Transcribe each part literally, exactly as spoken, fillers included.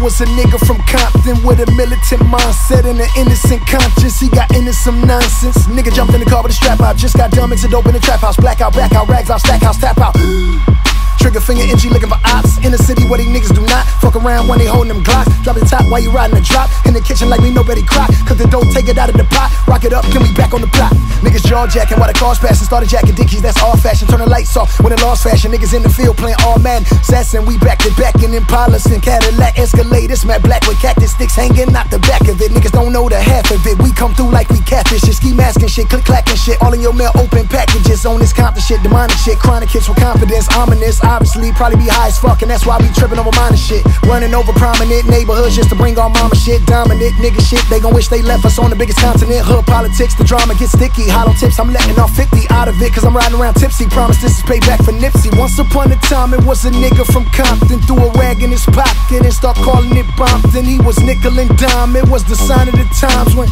was a nigga from Compton with a militant mindset and an innocent conscience. He got into some nonsense. Nigga jumped in the car with a strap out. Just got dumb into dope in the trap house. Blackout, back out, rags out, stack house, tap out. Trigger finger itchy looking for ops. In the city where these niggas do not fuck around when they holding them Glocks. Drop the top while you riding the drop. In the kitchen like we know Betty Crock. Cook the dough, take it out of the pot. Rock it up, then we back on the block. Niggas jaw jacking while the cars passing. Started jacking dickies, that's all fashion. Turn the lights off when it lost fashion. Niggas in the field playing all Madden. Sassin', we back to back in Impalas and Cadillac Escalade. This Matt Black with cactus sticks hanging out the back of it. Niggas don't know the half of it. We come through like we catfish. Shit, ski masking shit, click clacking shit. All in your mail, open packages. On this Compton shit, demonic shit. Chronic hits with confidence, ominous. Obviously, probably be high as fuck, and that's why we tripping over minor shit. Running over prominent neighborhoods just to bring our mama shit. Dominant nigga shit, they gon' wish they left us on the biggest continent. Hood politics, the drama gets sticky. Hollow tips, I'm letting off fifty out of it, cause I'm riding around tipsy. Promise this is payback for Nipsey. Once upon a time, it was a nigga from Compton. Threw a rag in his pocket and start calling it Bompton. He was nickel and dime, it was the sign of the times when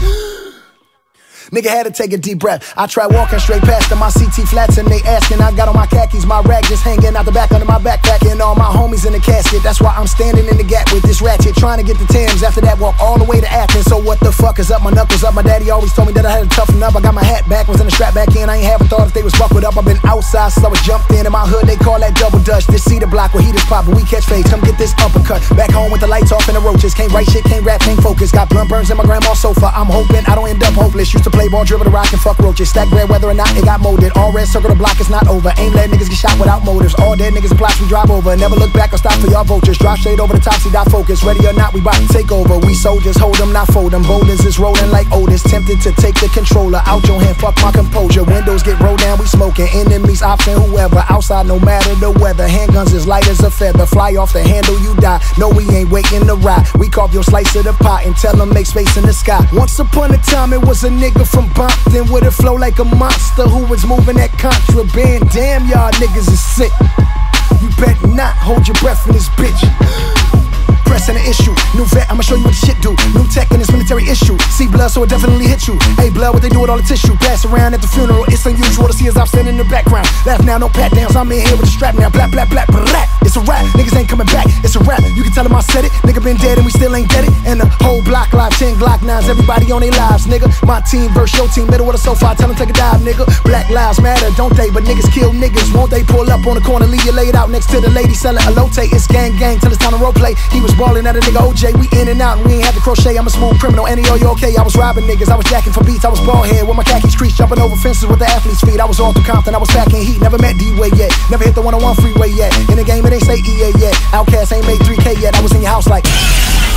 nigga had to take a deep breath. I tried walking straight past them, my C T flats, and they asking. I got on my khakis, my rag just hanging out the back under my backpack, and all my homies in the casket. That's why I'm standing in the gap with this ratchet, trying to get the Thames. After that, walk all the way to Athens. So what the fuck is up? My knuckles up. My daddy always told me that I had to toughen up. I got my hat back, was in the strap back in. I ain't haven't thought if they was buckled up. I've been outside, so I was jumped in. In my hood, they call that double dutch. This cedar block where heaters pop, but we catch fades. Come get this uppercut. Back home with the lights off and the roaches. Can't write shit, can't rap, can't focus. Got blunt burns in my grandma's sofa. I'm hoping I don't end up hopeless. Used to play ball, dribble the rock, and fuck roaches. Stack bread whether or not it got molded. All red circle the block, it's not over. Ain't let niggas get shot without motives. All dead niggas and plots we drive over. Never look back or stop for y'all vultures. Drop shade over the top, see dot focus. Ready or not, we bout to take over. We soldiers, hold them, not fold them. Boulders is rolling like Otis. Tempted to take the controller out your hand, fuck my composure. Windows get rolled down, we smoking. Enemies option whoever. Outside no matter the weather. Handguns as light as a feather. Fly off the handle, you die. No, we ain't waiting to ride. We carve your slice of the pot and tell them make space in the sky. Once upon a time, it was a nigga from Bompton with a flow like a monster who was moving that contraband. Damn, y'all niggas is sick. You better not hold your breath in this bitch. Pressing an issue. New vet, I'ma show you what the shit do. New tech in this military issue. See blood, so it definitely hit you. Hey, blood, what they do with all the tissue. Pass around at the funeral. It's unusual to see us outstanding in the background. Laugh now, no pat downs. I'm in here with the strap now. Blah, blah, blah, blah. It's a rap. Niggas ain't coming back. It's a rap. You can tell them I said it. Nigga been dead and we still ain't get it. And the whole block live, ten Glock nines. Everybody on their lives, nigga. My team versus your team. Middle of the sofa. Tell them take a dive, nigga. Black lives matter, don't they? But niggas kill niggas. Won't they pull up on the corner, leave you laid out next to the lady selling a lote? It's gang gang till it's time to role play. He was balling at a nigga O J. We in and out and we ain't had to crochet. I'm a smooth criminal. Any oh, you okay? I was robbing niggas. I was jacking for beats. I was bald head with my khakis creased, jumping over fences with the athlete's feet. I was all through Compton. I was back in heat. Never met D-Way yet. Never hit the one oh one freeway yet. In the game it ain't say E A yet. Outkast ain't made three K yet. I was in your house like